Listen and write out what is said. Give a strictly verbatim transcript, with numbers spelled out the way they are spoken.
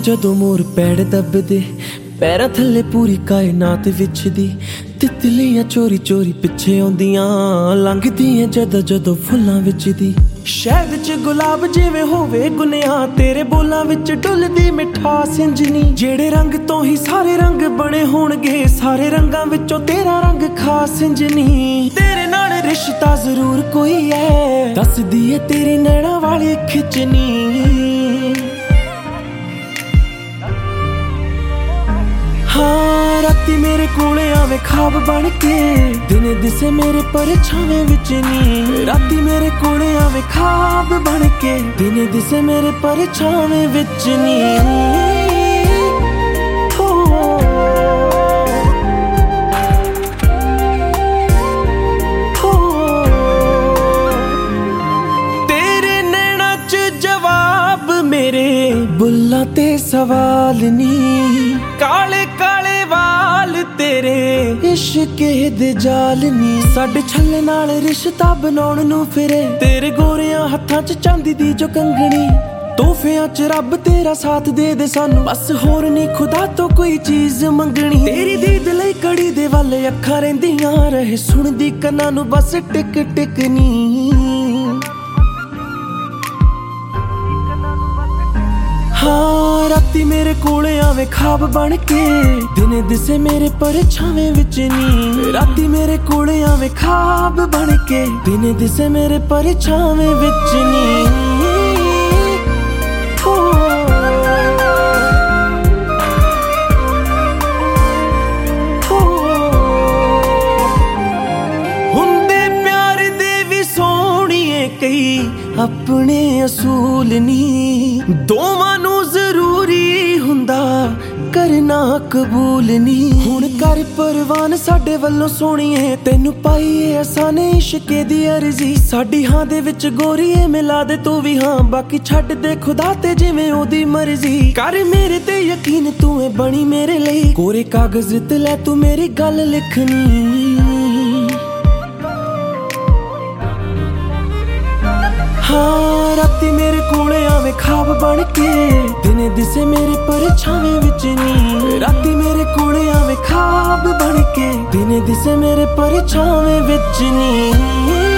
जदों मोर पैड़ दबदे पैरां थल्ले पूरी कायनात विछदी तितलियां चोरी चोरी पिछे आउंदियां लंघदियां जदों जदों फुल्लां विचदी शहद च गुलाब जिवें होवे गुनिया तेरे बोलां विच डुलदी मिठास इंजनी जेड़े रंग तो ही सारे रंग बने होणगे सारे रंगां विचों तेरा रंग खास इंजनी तेरे नाल रिश्ता जरूर कोई है दसदी है तेरी नैना वाली खिचनी हाँ राती मेरे कोले आवे ख्वाब बन के दिने दिसे मेरे परछावें विच नी राती मेरे कोले आवे ख्वाब बन के दिने दिसे मेरे परछावें विच नी तेरे नैना च जवाब मेरे बुल्लां ते सवाल नी काले काले वाल तेरे इश्के दे जाल नी साडे छल्ले नाल रिश्ता बनाउण नूं फिरे तेरे गोरियां हत्थां च चांदी दी जो कंगणी तोहफियां च रब तेरा साथ दे दे सानू बस होर नी खुदा तो कोई चीज मंगनी तेरी दीद लई कड़ी दे वल अखां रहिंदियां रहे सुणदी कन्नां नूं बस टिक टिक नी हाँ राती मेरे कोले आवे ख्वाब बन के दिने दिसे मेरे परछावें विच नी राती मेरे कोले आवे ख्वाब बन के दिने दिसे मेरे परछावें विच नी हुंदे प्यार दे वी सोहणीए कई अपने असूल नी दोवां नूं जरूरी हुंदा करना कबूल नी हुण कर परवान साडे वल्लों सोहणीए तैनू पाईए असां ने इश्के दी अर्जी साडी हां दे विच गोरीए मिला दे तू भी हां बाकी छड्ड दे खुदा ते जिवें ओदी मर्जी कर मेरे ते यकीन तू ऐ बनी मेरे लई कोरे कागज ते लै तू मेरी गल लिखनी हाँ राती मेरे कोले आवे ख्वाब बन के दिने दिसे मेरे परछावें विच नी राती मेरे कोले आवे ख्वाब बन के दिने दिसे मेरे परछावें विच नी।